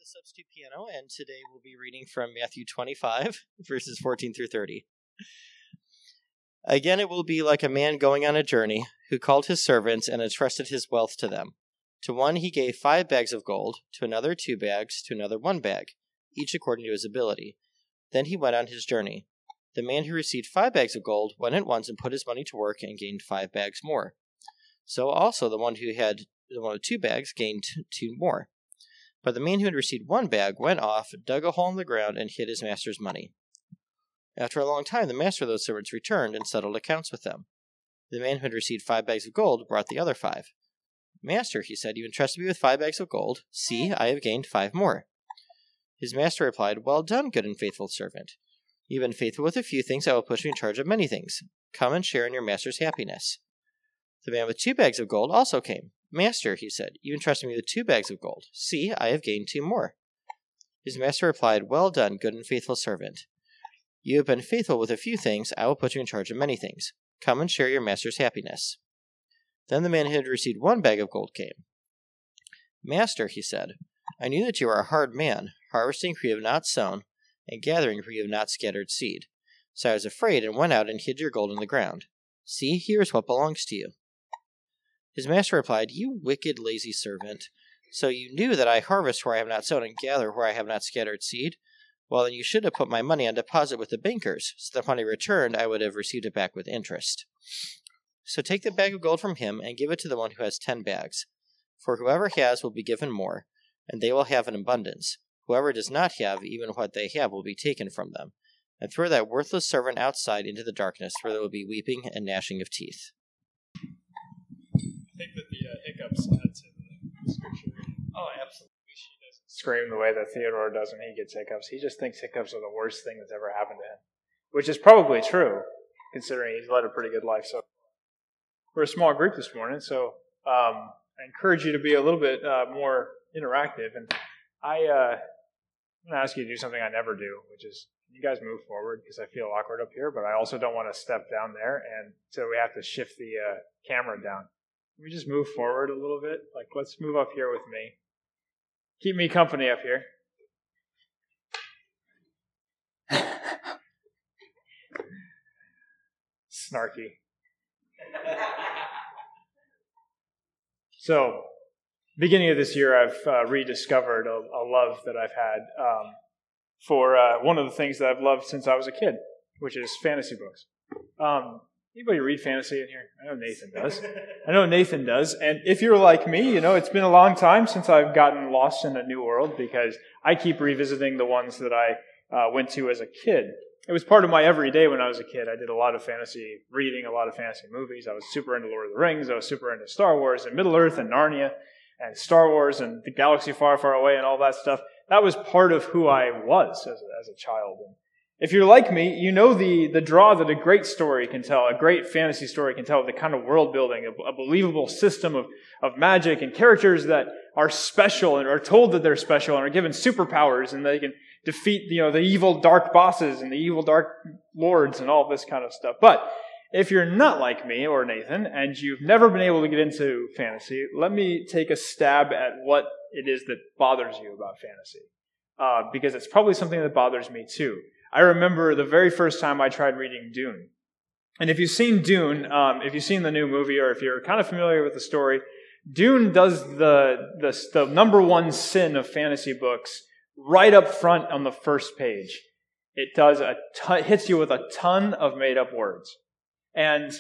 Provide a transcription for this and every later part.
the Substitute Piano, and today we'll be reading from Matthew 25, verses 14 through 30. Again, it will be like a man going on a journey, who called his servants and entrusted his wealth to them. To one he gave 5 bags of gold, to another 2 bags, to another 1 bag, each according to his ability. Then he went on his journey. The man who received 5 bags of gold went at once and put his money to work and gained 5 bags more. So also the one with 2 bags gained 2 more. But the man who had received 1 bag went off, dug a hole in the ground, and hid his master's money. After a long time, the master of those servants returned and settled accounts with them. The man who had received 5 bags of gold brought the other 5. Master, he said, you entrusted me with 5 bags of gold. See, I have gained 5 more. His master replied, Well done, good and faithful servant. You have been faithful with a few things, I will put you in charge of many things. Come and share in your master's happiness. The man with 2 bags of gold also came. Master, he said, you entrusted me with 2 bags of gold. See, I have gained 2 more. His master replied, Well done, good and faithful servant. You have been faithful with a few things, I will put you in charge of many things. Come and share your master's happiness. Then the man who had received 1 bag of gold came. Master, he said, I knew that you are a hard man, harvesting where you have not sown, and gathering where you have not scattered seed. So I was afraid and went out and hid your gold in the ground. See, here is what belongs to you. His master replied, You wicked, lazy servant. So you knew that I harvest where I have not sown and gather where I have not scattered seed? Well, then you should have put my money on deposit with the bankers, so that when I returned I would have received it back with interest. So take the bag of gold from him and give it to the one who has 10 bags. For whoever has will be given more, and they will have an abundance. Whoever does not have, even what they have will be taken from them. And throw that worthless servant outside into the darkness, where there will be weeping and gnashing of teeth. I think that the hiccups add to the scripture reading. Oh, absolutely. She doesn't scream the way that Theodore does when he gets hiccups. He just thinks hiccups are the worst thing that's ever happened to him, which is probably true, considering he's led a pretty good life. So we're a small group this morning, so I encourage you to be a little bit more interactive. And I'm going to ask you to do something I never do, which is you guys move forward because I feel awkward up here, but I also don't want to step down there, and so we have to shift the camera down. Can we just move forward a little bit? Like, let's move up here with me. Keep me company up here. Snarky. So, beginning of this year, I've rediscovered a love that I've had for one of the things that I've loved since I was a kid, which is fantasy books. Anybody read fantasy in here? I know Nathan does. And if you're like me, it's been a long time since I've gotten lost in a new world because I keep revisiting the ones that I went to as a kid. It was part of my everyday when I was a kid. I did a lot of fantasy reading, a lot of fantasy movies. I was super into Lord of the Rings. I was super into Star Wars and Middle-earth and Narnia and Star Wars and the galaxy far, far away and all that stuff. That was part of who I was as a child. And if you're like me, you know the draw that a great story can tell, a great fantasy story can tell, the kind of world building, a believable system of magic and characters that are special and are told that they're special and are given superpowers and they can defeat the evil dark bosses and the evil dark lords and all this kind of stuff. But if you're not like me or Nathan and you've never been able to get into fantasy, let me take a stab at what it is that bothers you about fantasy. Because it's probably something that bothers me too. I remember the very first time I tried reading Dune. And if you've seen Dune, if you've seen the new movie, or if you're kind of familiar with the story, Dune does the number one sin of fantasy books right up front on the first page. It does hits you with a ton of made-up words. And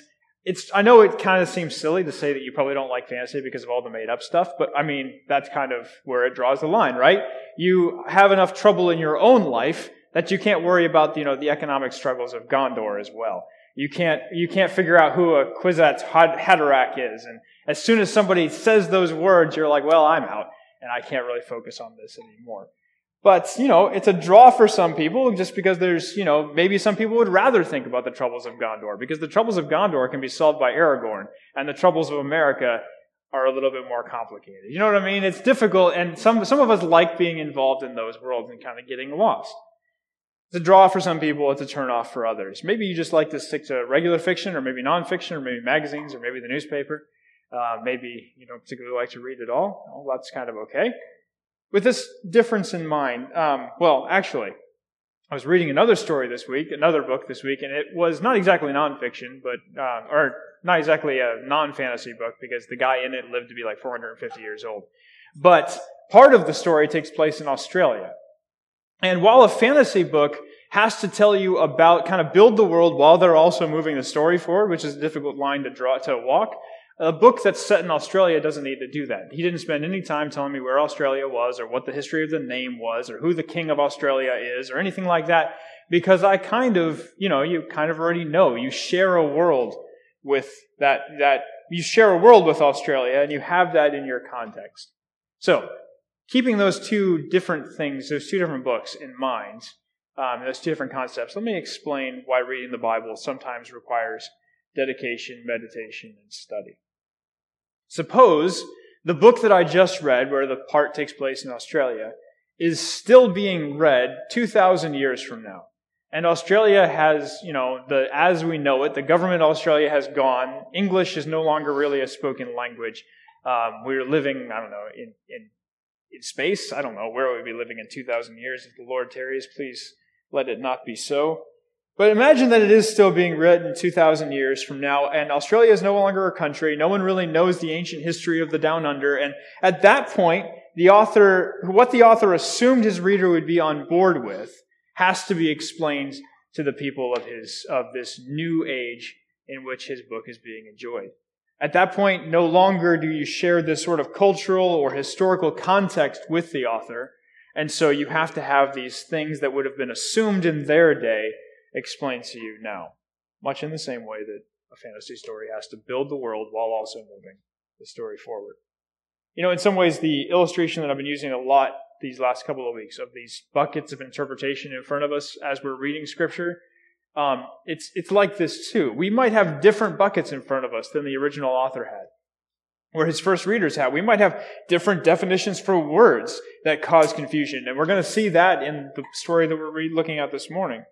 I know it kind of seems silly to say that you probably don't like fantasy because of all the made-up stuff, but I mean, that's kind of where it draws the line, right? You have enough trouble in your own life that you can't worry about, the economic struggles of Gondor as well. You can't figure out who a Kwisatz Haderach is. And as soon as somebody says those words, you're like, well, I'm out, and I can't really focus on this anymore. But, it's a draw for some people just because there's, maybe some people would rather think about the troubles of Gondor because the troubles of Gondor can be solved by Aragorn, and the troubles of America are a little bit more complicated. You know what I mean? It's difficult, and some of us like being involved in those worlds and kind of getting lost. It's a draw for some people, it's a turn-off for others. Maybe you just like to stick to regular fiction, or maybe nonfiction, or maybe magazines, or maybe the newspaper. Maybe you don't particularly like to read at all. Well, that's kind of okay. With this difference in mind, actually, I was reading another book this week, and it was not exactly nonfiction, or not exactly a non-fantasy book, because the guy in it lived to be like 450 years old. But part of the story takes place in Australia. And while a fantasy book has to tell you about, kind of build the world while they're also moving the story forward, which is a difficult line to walk, a book that's set in Australia doesn't need to do that. He didn't spend any time telling me where Australia was, or what the history of the name was, or who the king of Australia is, or anything like that, because I you kind of already know. You share a world with you share a world with Australia, and you have that in your context. So, keeping those two different books in mind, those two different concepts, let me explain why reading the Bible sometimes requires dedication, meditation, and study. Suppose the book that I just read, where the part takes place in Australia, is still being read 2,000 years from now. And Australia has, as we know it, the government of Australia has gone. English is no longer really a spoken language. We're living, in space. I don't know where we'll be living in 2,000 years. If the Lord tarries, please let it not be so. But imagine that it is still being read in 2,000 years from now, and Australia is no longer a country. No one really knows the ancient history of the Down Under. And at that point, what the author assumed his reader would be on board with has to be explained to the people of this new age in which his book is being enjoyed. At that point, no longer do you share this sort of cultural or historical context with the author, and so you have to have these things that would have been assumed in their day explained to you now, much in the same way that a fantasy story has to build the world while also moving the story forward. In some ways, the illustration that I've been using a lot these last couple of weeks of these buckets of interpretation in front of us as we're reading Scripture, it's like this too. We might have different buckets in front of us than the original author had, or his first readers had. We might have different definitions for words that cause confusion, and we're going to see that in the story that we're looking at this morning.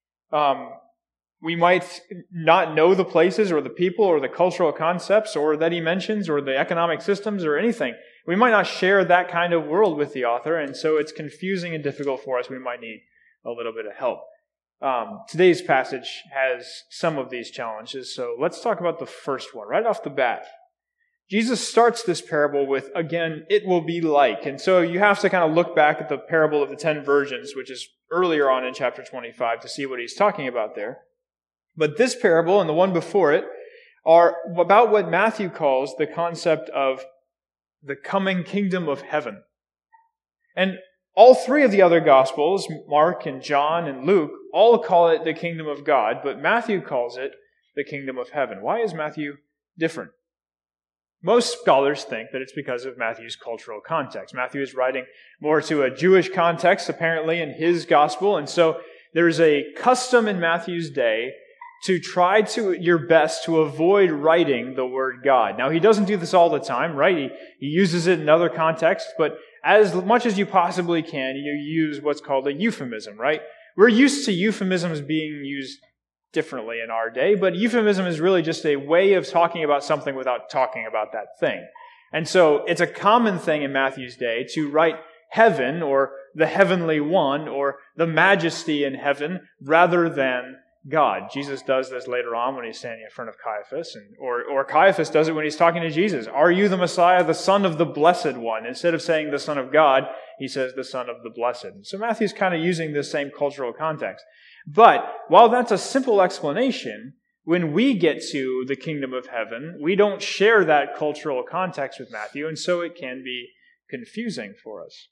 We might not know the places or the people or the cultural concepts or that he mentions or the economic systems or anything. We might not share that kind of world with the author, and so it's confusing and difficult for us. We might need a little bit of help. Today's passage has some of these challenges, so let's talk about the first one right off the bat. Jesus starts this parable with, again, it will be like. And so you have to kind of look back at the parable of the 10 virgins, which is earlier on in chapter 25, to see what he's talking about there. But this parable and the one before it are about what Matthew calls the concept of the coming kingdom of heaven. And all three of the other Gospels, Mark and John and Luke, all call it the kingdom of God, but Matthew calls it the kingdom of heaven. Why is Matthew different? Most scholars think that it's because of Matthew's cultural context. Matthew is writing more to a Jewish context, apparently, in his gospel, and so there's a custom in Matthew's day to try your best to avoid writing the word God. Now, he doesn't do this all the time, right? He uses it in other contexts, but as much as you possibly can, you use what's called a euphemism, right? We're used to euphemisms being used differently in our day, but euphemism is really just a way of talking about something without talking about that thing. And so it's a common thing in Matthew's day to write heaven or the heavenly one or the majesty in heaven rather than God. Jesus does this later on when he's standing in front of Caiaphas, or Caiaphas does it when he's talking to Jesus. Are you the Messiah, the Son of the Blessed One? Instead of saying the Son of God, he says the Son of the Blessed. So Matthew's kind of using this same cultural context. But while that's a simple explanation, when we get to the kingdom of heaven, we don't share that cultural context with Matthew, and so it can be confusing for us.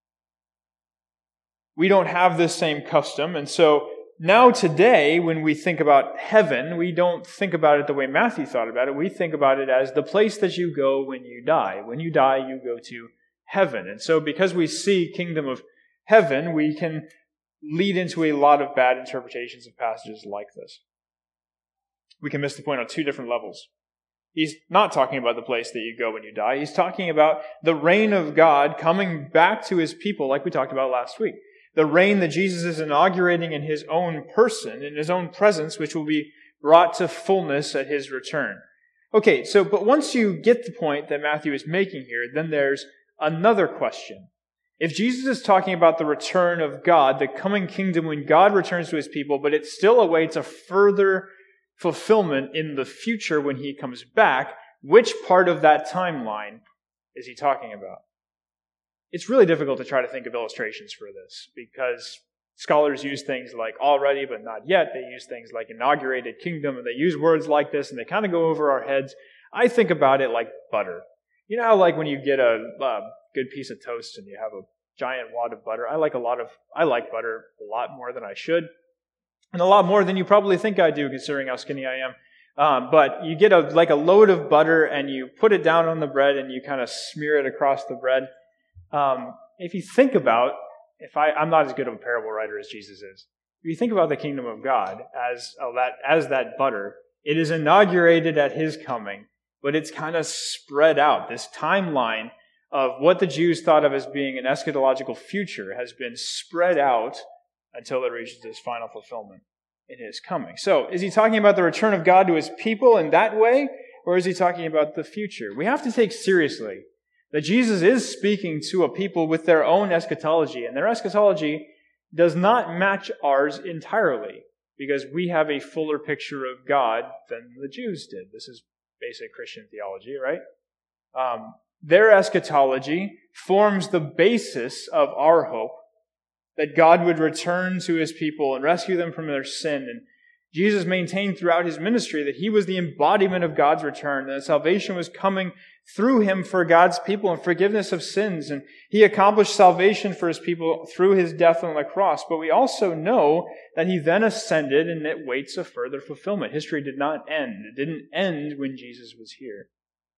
We don't have this same custom, and so now today, when we think about heaven, we don't think about it the way Matthew thought about it. We think about it as the place that you go when you die. When you die, you go to heaven. And so because we see kingdom of heaven, we can lead into a lot of bad interpretations of passages like this. We can miss the point on two different levels. He's not talking about the place that you go when you die. He's talking about the reign of God coming back to his people, like we talked about last week. The reign that Jesus is inaugurating in his own person, in his own presence, which will be brought to fullness at his return. Okay, but once you get the point that Matthew is making here, then there's another question. If Jesus is talking about the return of God, the coming kingdom when God returns to his people, but it still awaits a further fulfillment in the future when he comes back, which part of that timeline is he talking about? It's really difficult to try to think of illustrations for this because scholars use things like already but not yet. They use things like inaugurated kingdom, and they use words like this, and they kind of go over our heads. I think about it like butter. You know how like when you get a good piece of toast and you have a giant wad of butter? I like butter a lot more than I should, and a lot more than you probably think I do, considering how skinny I am. But you get a load of butter and you put it down on the bread and you kind of smear it across the bread. If you think about, I'm not as good of a parable writer as Jesus is. If you think about the kingdom of God as that butter, it is inaugurated at his coming, but it's kind of spread out. This timeline of what the Jews thought of as being an eschatological future has been spread out until it reaches its final fulfillment in his coming. So, is he talking about the return of God to his people in that way, or is he talking about the future? We have to take seriously that Jesus is speaking to a people with their own eschatology, and their eschatology does not match ours entirely, because we have a fuller picture of God than the Jews did. This is basic Christian theology, right? Their eschatology forms the basis of our hope, that God would return to his people and rescue them from their sin. And Jesus maintained throughout his ministry that he was the embodiment of God's return, and that salvation was coming through him for God's people and forgiveness of sins. And he accomplished salvation for his people through his death on the cross. But we also know that he then ascended, and it waits a further fulfillment. History did not end. It didn't end when Jesus was here.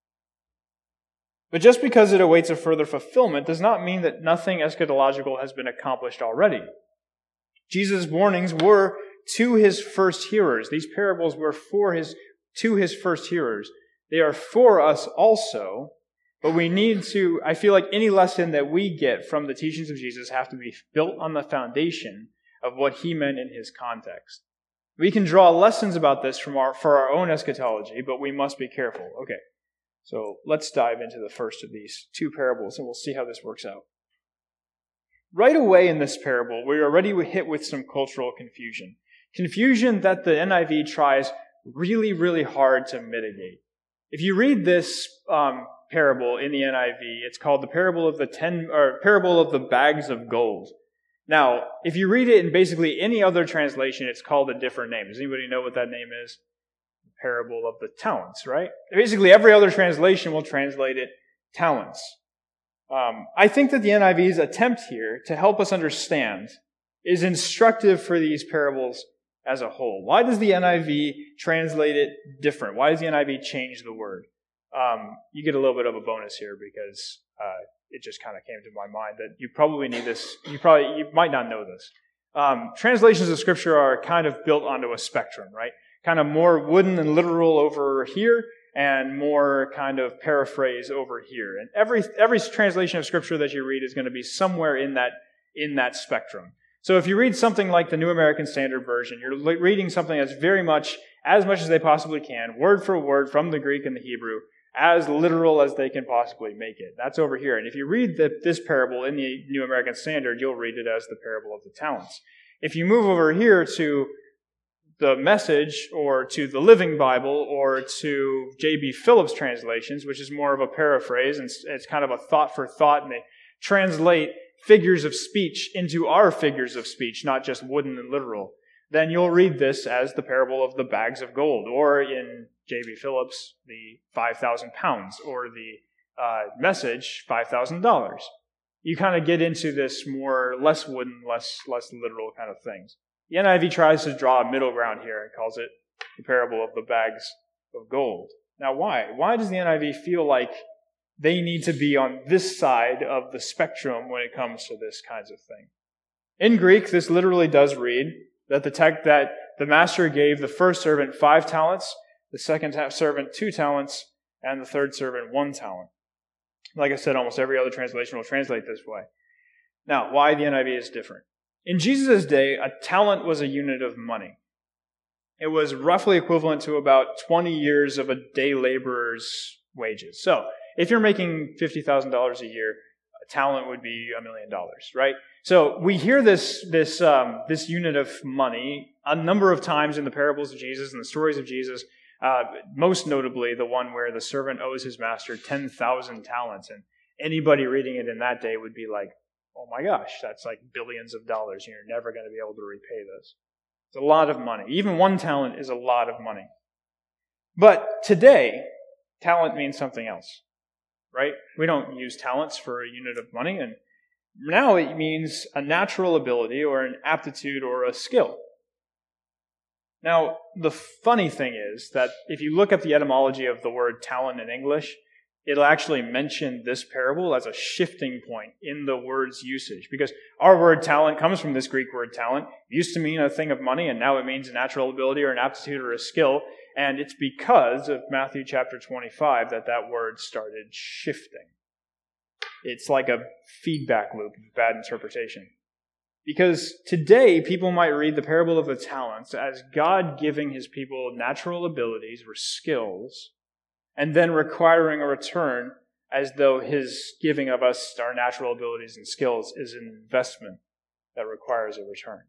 But just because it awaits a further fulfillment does not mean that nothing eschatological has been accomplished already. Jesus' warnings were to his first hearers. These parables were to his first hearers. They are for us also, but we need to, I feel like any lesson that we get from the teachings of Jesus have to be built on the foundation of what he meant in his context. We can draw lessons about this for our own eschatology, but we must be careful. Okay, so let's dive into the first of these two parables, and we'll see how this works out. Right away in this parable, we're already hit with some cultural confusion. Confusion that the NIV tries really, really hard to mitigate. If you read this parable in the NIV, it's called the parable of the bags of gold. Now, if you read it in basically any other translation, it's called a different name. Does anybody know what that name is? The parable of the talents, right? Basically, every other translation will translate it talents. I think that the NIV's attempt here to help us understand is instructive for these parables as a whole. Why does the NIV translate it different? Why does the NIV change the word? You get a little bit of a bonus here because it just kind of came to my mind that you probably need this. You might not know this. Translations of Scripture are kind of built onto a spectrum, right? Kind of more wooden and literal over here, and more kind of paraphrase over here. And every translation of Scripture that you read is going to be somewhere in that spectrum. So if you read something like the New American Standard Version, you're reading something that's very much, as they possibly can, word for word from the Greek and the Hebrew, as literal as they can possibly make it. That's over here. And if you read this parable in the New American Standard, you'll read it as the parable of the talents. If you move over here to the Message, or to the Living Bible, or to J.B. Phillips translations, which is more of a paraphrase, and it's kind of a thought for thought, and they translate figures of speech into our figures of speech, not just wooden and literal, then you'll read this as the parable of the bags of gold, or in J.B. Phillips, the 5,000 pounds, or the Message, $5,000. You kind of get into this less wooden, less literal kind of things. The NIV tries to draw a middle ground here and calls it the parable of the bags of gold. Now, why? Why does the NIV feel like they need to be on this side of the spectrum when it comes to this kinds of thing? In Greek, this literally does read that the master gave the first servant 5 talents, the second servant 2 talents, and the third servant 1 talent. Like I said, almost every other translation will translate this way. Now, why the NIV is different? In Jesus' day, a talent was a unit of money. It was roughly equivalent to about 20 years of a day laborer's wages. So, if you're making $50,000 a year, a talent would be $1 million, right? So we hear this unit of money a number of times in the parables of Jesus and the stories of Jesus, most notably the one where the servant owes his master 10,000 talents. And anybody reading it in that day would be like, oh my gosh, that's like billions of dollars. You're never going to be able to repay this. It's a lot of money. Even 1 talent is a lot of money. But today, talent means something else, right? We don't use talents for a unit of money, and now it means a natural ability or an aptitude or a skill. Now, the funny thing is that if you look up the etymology of the word talent in English, it'll actually mention this parable as a shifting point in the word's usage. Because our word talent comes from this Greek word talent. It used to mean a thing of money, and now it means a natural ability or an aptitude or a skill. And it's because of Matthew chapter 25 that word started shifting. It's like a feedback loop of bad interpretation. Because today, people might read the parable of the talents as God giving his people natural abilities or skills, and then requiring a return as though his giving of us our natural abilities and skills is an investment that requires a return.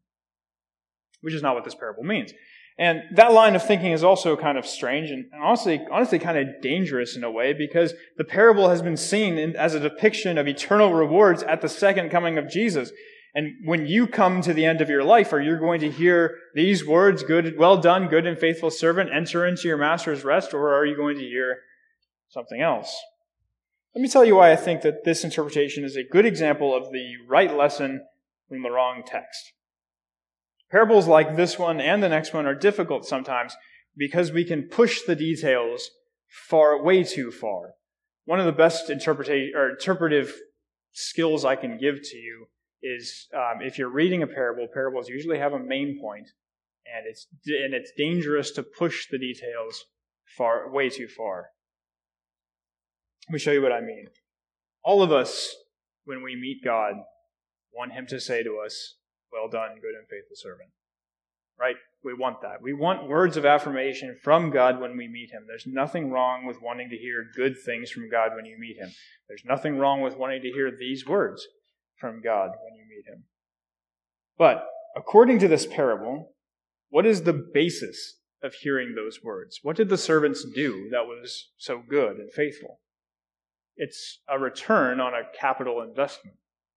Which is not what this parable means. And that line of thinking is also kind of strange and honestly kind of dangerous in a way, because the parable has been seen as a depiction of eternal rewards at the second coming of Jesus. And when you come to the end of your life, are you going to hear these words, "Good, well done, good and faithful servant, enter into your master's rest," or are you going to hear something else? Let me tell you why I think that this interpretation is a good example of the right lesson from the wrong text. Parables like this one and the next one are difficult sometimes because we can push the details way too far. One of the best interpretive skills I can give to you is if you're reading a parable, parables usually have a main point, and it's dangerous to push the details way too far. Let me show you what I mean. All of us, when we meet God, want him to say to us, "Well done, good and faithful servant." Right? We want that. We want words of affirmation from God when we meet him. There's nothing wrong with wanting to hear good things from God when you meet him. There's nothing wrong with wanting to hear these words from God when you meet him. But according to this parable, what is the basis of hearing those words? What did the servants do that was so good and faithful? It's a return on a capital investment.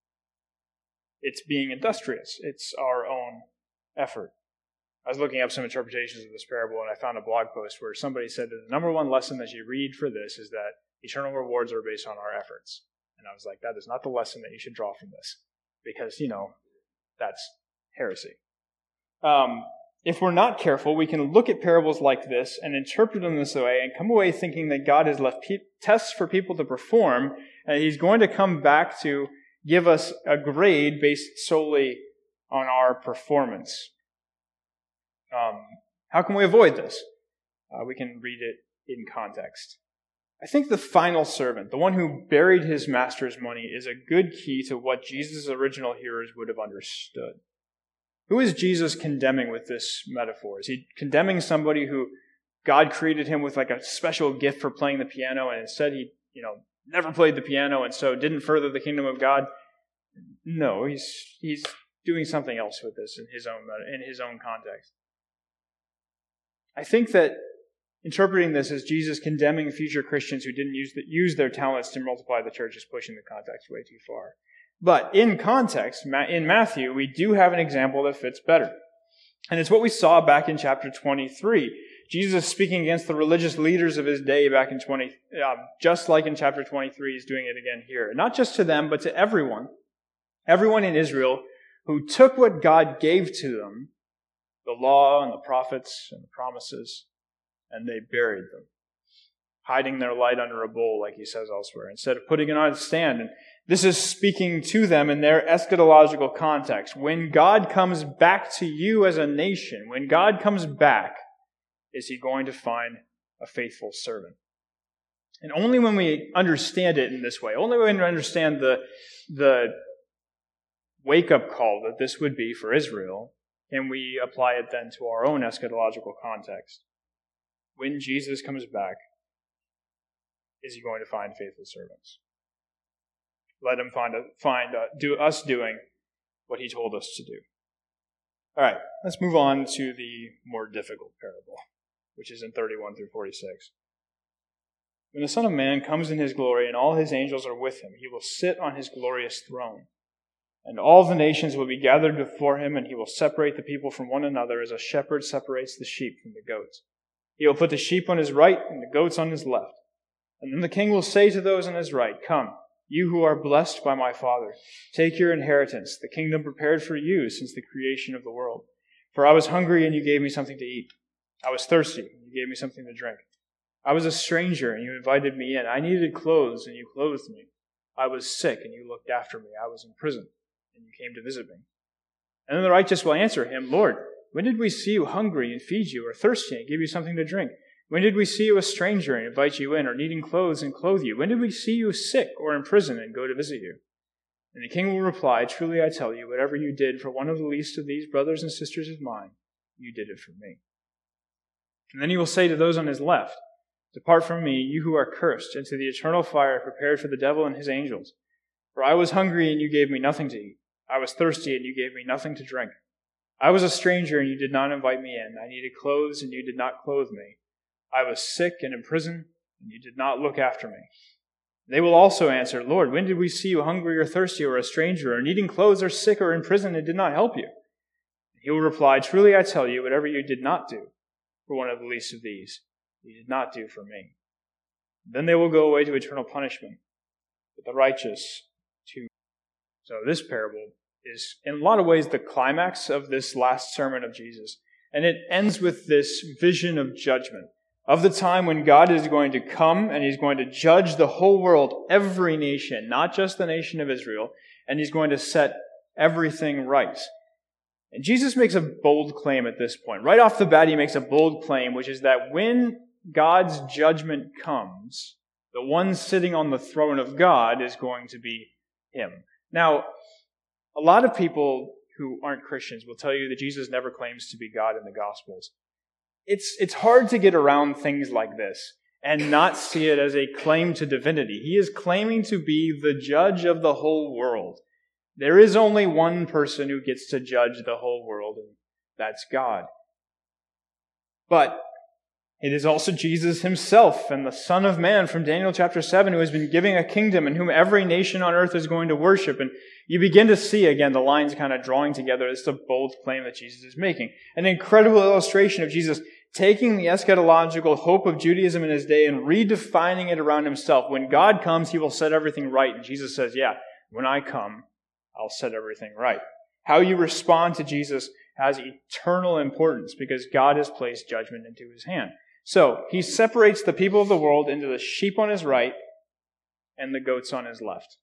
It's being industrious. It's our own effort. I was looking up some interpretations of this parable, and I found a blog post where somebody said that the number one lesson that you read for this is that eternal rewards are based on our efforts. And I was like, that is not the lesson that you should draw from this, because, that's heresy. If we're not careful, we can look at parables like this and interpret them this way and come away thinking that God has left tests for people to perform, and he's going to come back to give us a grade based solely on our performance. How can we avoid this? We can read it in context. I think the final servant, the one who buried his master's money, is a good key to what Jesus' original hearers would have understood. Who is Jesus condemning with this metaphor? Is he condemning somebody who God created him with like a special gift for playing the piano, and instead he, never played the piano and so didn't further the kingdom of God? No, he's doing something else with this in his own context. I think that interpreting this as Jesus condemning future Christians who didn't use their talents to multiply the church is pushing the context way too far. But in context, in Matthew, we do have an example that fits better. And it's what we saw back in chapter 23. Jesus speaking against the religious leaders of his day back in just like in chapter 23, he's doing it again here. Not just to them, but to everyone in Israel who took what God gave to them, the law and the prophets and the promises, and they buried them, hiding their light under a bowl, like he says elsewhere, instead of putting it on its stand. And this is speaking to them in their eschatological context. When God comes back to you as a nation, when God comes back, is he going to find a faithful servant? And only when we understand it in this way, only when we understand the wake-up call that this would be for Israel, can we apply it then to our own eschatological context. When Jesus comes back, is he going to find faithful servants? let him do us doing what he told us to do. All right, let's move on to the more difficult parable, which is in 31 through 46. When the Son of Man comes in his glory and all his angels are with him, he will sit on his glorious throne. And all the nations will be gathered before him, and he will separate the people from one another as a shepherd separates the sheep from the goats. He will put the sheep on his right and the goats on his left. And then the king will say to those on his right, "Come, you who are blessed by my Father, take your inheritance, the kingdom prepared for you since the creation of the world. For I was hungry, and you gave me something to eat. I was thirsty, and you gave me something to drink. I was a stranger, and you invited me in. I needed clothes, and you clothed me. I was sick, and you looked after me. I was in prison, and you came to visit me." And then the righteous will answer him, "Lord, when did we see you hungry and feed you, or thirsty and give you something to drink? When did we see you a stranger and invite you in, or needing clothes and clothe you? When did we see you sick or in prison and go to visit you?" And the king will reply, "Truly I tell you, whatever you did for one of the least of these brothers and sisters of mine, you did it for me." And then he will say to those on his left, "Depart from me, you who are cursed, into the eternal fire prepared for the devil and his angels. For I was hungry, and you gave me nothing to eat. I was thirsty, and you gave me nothing to drink. I was a stranger, and you did not invite me in. I needed clothes, and you did not clothe me. I was sick and in prison, and you did not look after me." They will also answer, "Lord, when did we see you hungry or thirsty or a stranger or needing clothes or sick or in prison and did not help you?" He will reply, "Truly I tell you, whatever you did not do for one of the least of these, you did not do for me." Then they will go away to eternal punishment, but the righteous to. So this parable is in a lot of ways the climax of this last sermon of Jesus. And it ends with this vision of judgment, of the time when God is going to come and he's going to judge the whole world, every nation, not just the nation of Israel, and he's going to set everything right. And Jesus makes a bold claim at this point. Right off the bat, he makes a bold claim, which is that when God's judgment comes, the one sitting on the throne of God is going to be him. Now, a lot of people who aren't Christians will tell you that Jesus never claims to be God in the Gospels. It's hard to get around things like this and not see it as a claim to divinity. He is claiming to be the judge of the whole world. There is only one person who gets to judge the whole world, and that's God. But it is also Jesus himself and the Son of Man from Daniel chapter 7 who has been giving a kingdom and whom every nation on earth is going to worship. And you begin to see, again, the lines kind of drawing together. It's a bold claim that Jesus is making. An incredible illustration of Jesus taking the eschatological hope of Judaism in his day and redefining it around himself. When God comes, he will set everything right. And Jesus says, yeah, when I come, I'll set everything right. How you respond to Jesus has eternal importance because God has placed judgment into his hand. So, he separates the people of the world into the sheep on his right and the goats on his left.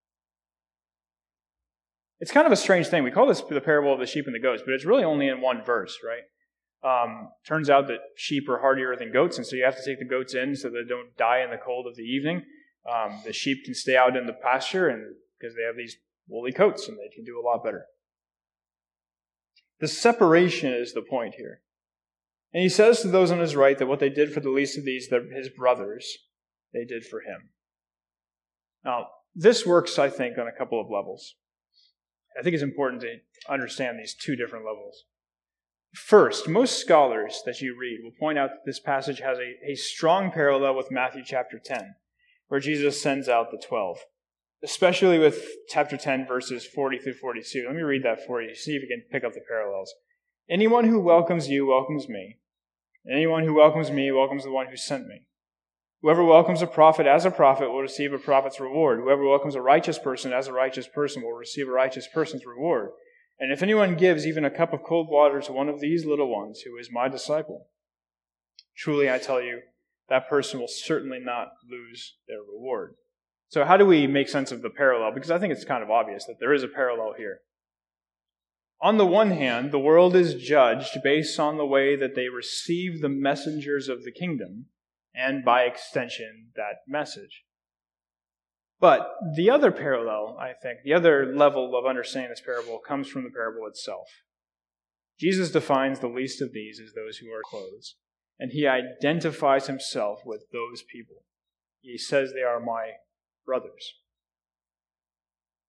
It's kind of a strange thing. We call this the parable of the sheep and the goats, but it's really only in one verse, right? Turns out that sheep are hardier than goats, and so you have to take the goats in so they don't die in the cold of the evening. The sheep can stay out in the pasture and because they have these woolly coats, and they can do a lot better. The separation is the point here. And he says to those on his right that what they did for the least of these, his brothers, they did for him. Now, this works, I think, on a couple of levels. I think it's important to understand these two different levels. First, most scholars that you read will point out that this passage has a strong parallel with Matthew chapter 10, where Jesus sends out the 12, especially with chapter 10, verses 40 through 42. Let me read that for you, see if you can pick up the parallels. "Anyone who welcomes you welcomes me. Anyone who welcomes me welcomes the one who sent me. Whoever welcomes a prophet as a prophet will receive a prophet's reward. Whoever welcomes a righteous person as a righteous person will receive a righteous person's reward. And if anyone gives even a cup of cold water to one of these little ones who is my disciple, truly I tell you, that person will certainly not lose their reward." So how do we make sense of the parallel? Because I think it's kind of obvious that there is a parallel here. On the one hand, the world is judged based on the way that they receive the messengers of the kingdom, and by extension, that message. But the other parallel, I think, the other level of understanding this parable comes from the parable itself. Jesus defines the least of these as those who are clothes, and he identifies himself with those people. He says they are my brothers.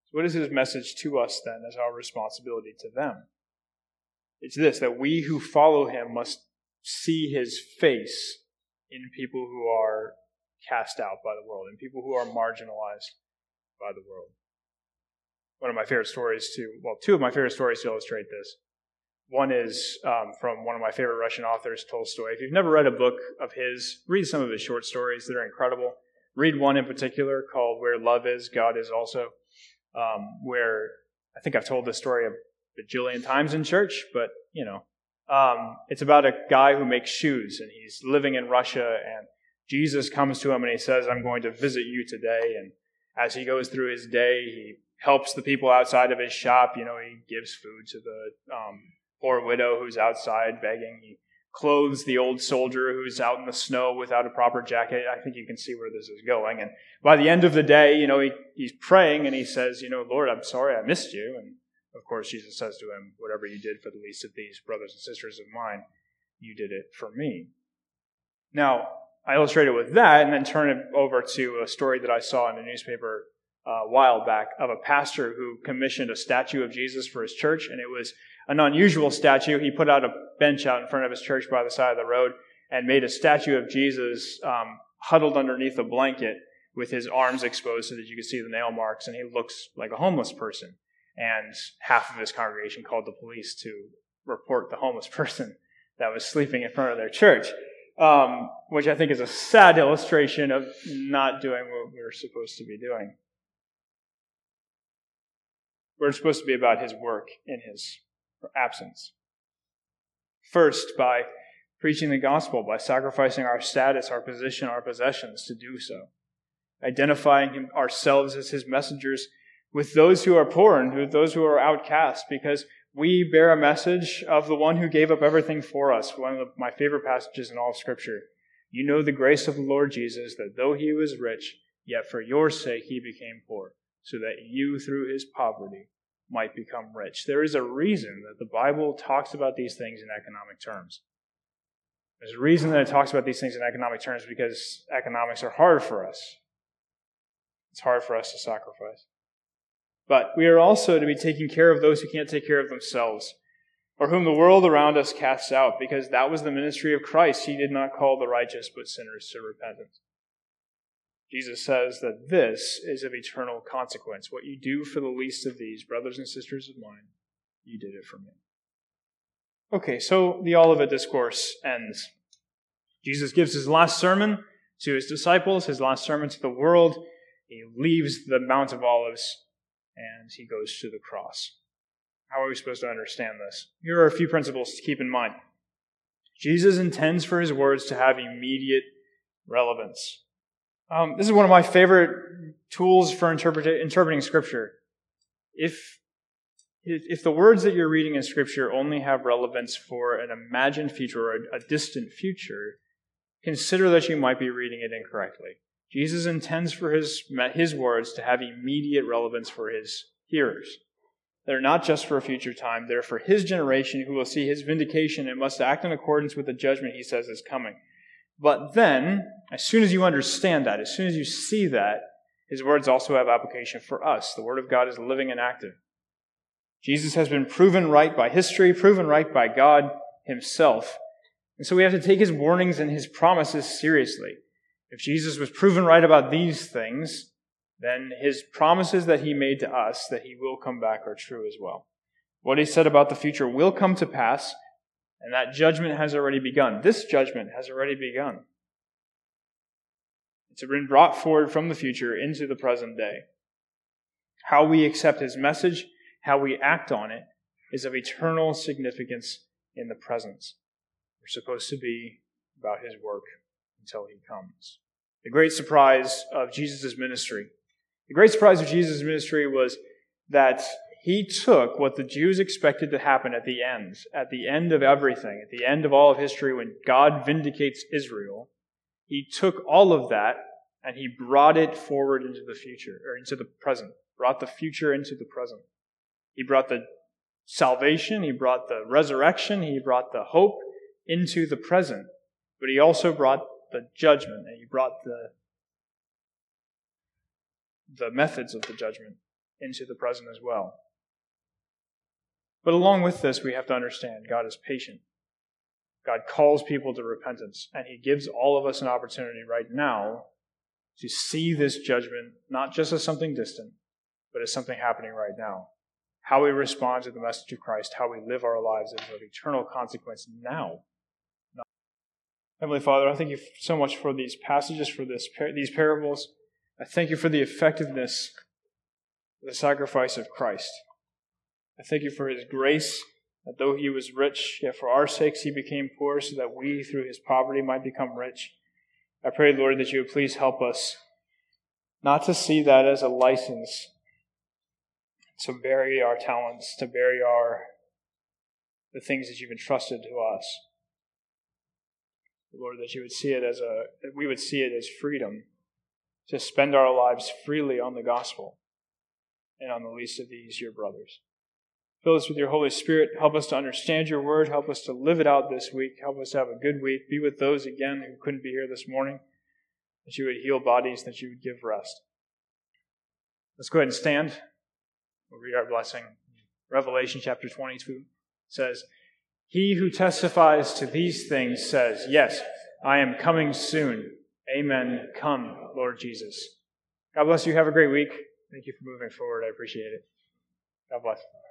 So what is his message to us then as our responsibility to them? It's this, that we who follow him must see his face in people who are cast out by the world, in people who are marginalized by the world. Two of my favorite stories to illustrate this. One is from one of my favorite Russian authors, Tolstoy. If you've never read a book of his, read some of his short stories. They're incredible. Read one in particular called Where Love Is, God Is Also, where I think I've told this story a bajillion times in church, but, it's about a guy who makes shoes, and he's living in Russia, and Jesus comes to him and he says, I'm going to visit you today. And as he goes through his day, he helps the people outside of his shop. He gives food to the poor widow who's outside begging. He clothes the old soldier who's out in the snow without a proper jacket. I think you can see where this is going. And by the end of the day, he's praying and he says, Lord, I'm sorry I missed you. And of course, Jesus says to him, whatever you did for the least of these brothers and sisters of mine, you did it for me. Now, I illustrate it with that and then turn it over to a story that I saw in a newspaper a while back of a pastor who commissioned a statue of Jesus for his church, and it was an unusual statue. He put out a bench out in front of his church by the side of the road and made a statue of Jesus huddled underneath a blanket with his arms exposed so that you could see the nail marks, and he looks like a homeless person. And half of his congregation called the police to report the homeless person that was sleeping in front of their church. Which I think is a sad illustration of not doing what we're supposed to be doing. We're supposed to be about his work in his absence. First, by preaching the gospel, by sacrificing our status, our position, our possessions to do so. Identifying ourselves as his messengers with those who are poor and with those who are outcast, because we bear a message of the one who gave up everything for us. One of my favorite passages in all of Scripture. You know the grace of the Lord Jesus, that though he was rich, yet for your sake he became poor, so that you through his poverty might become rich. There is a reason that the Bible talks about these things in economic terms. There's a reason that it talks about these things in economic terms, because economics are hard for us. It's hard for us to sacrifice. But we are also to be taking care of those who can't take care of themselves, or whom the world around us casts out, because that was the ministry of Christ. He did not call the righteous, but sinners to repentance. Jesus says that this is of eternal consequence. What you do for the least of these, brothers and sisters of mine, you did it for me. Okay, so the Olivet Discourse ends. Jesus gives his last sermon to his disciples, his last sermon to the world. He leaves the Mount of Olives, and he goes to the cross. How are we supposed to understand this? Here are a few principles to keep in mind. Jesus intends for his words to have immediate relevance. This is one of my favorite tools for interpreting Scripture. If the words that you're reading in Scripture only have relevance for an imagined future or a distant future, consider that you might be reading it incorrectly. Jesus intends for his words to have immediate relevance for his hearers. They're not just for a future time. They're for his generation who will see his vindication and must act in accordance with the judgment he says is coming. But then, as soon as you understand that, as soon as you see that, his words also have application for us. The Word of God is living and active. Jesus has been proven right by history, proven right by God himself. And so we have to take his warnings and his promises seriously. If Jesus was proven right about these things, then his promises that he made to us, that he will come back, are true as well. What he said about the future will come to pass, and that judgment has already begun. This judgment has already begun. It's been brought forward from the future into the present day. How we accept his message, how we act on it, is of eternal significance in the present. We're supposed to be about his work until he comes. The great surprise of Jesus' ministry. The great surprise of Jesus' ministry was that he took what the Jews expected to happen at the end of everything, at the end of all of history when God vindicates Israel. He took all of that and he brought it forward into the future, or into the present. Brought the future into the present. He brought the salvation, he brought the resurrection, he brought the hope into the present. But he also brought the judgment, and he brought the methods of the judgment into the present as well. But along with this, we have to understand God is patient. God calls people to repentance, and He gives all of us an opportunity right now to see this judgment not just as something distant, but as something happening right now. How we respond to the message of Christ, how we live our lives is of eternal consequence now. Heavenly Father, I thank you so much for these passages, for these parables. I thank you for the effectiveness of the sacrifice of Christ. I thank you for His grace, that though He was rich, yet for our sakes He became poor, so that we, through His poverty, might become rich. I pray, Lord, that you would please help us not to see that as a license to bury our talents, to bury the things that you've entrusted to us. Lord, that you would see it that we would see it as freedom to spend our lives freely on the gospel and on the least of these, your brothers. Fill us with your Holy Spirit. Help us to understand your word. Help us to live it out this week. Help us to have a good week. Be with those, again, who couldn't be here this morning, that you would heal bodies, that you would give rest. Let's go ahead and stand. We'll read our blessing. Revelation chapter 22 says, "He who testifies to these things says, 'Yes, I am coming soon. Amen. Come, Lord Jesus.'" God bless you. Have a great week. Thank you for moving forward. I appreciate it. God bless.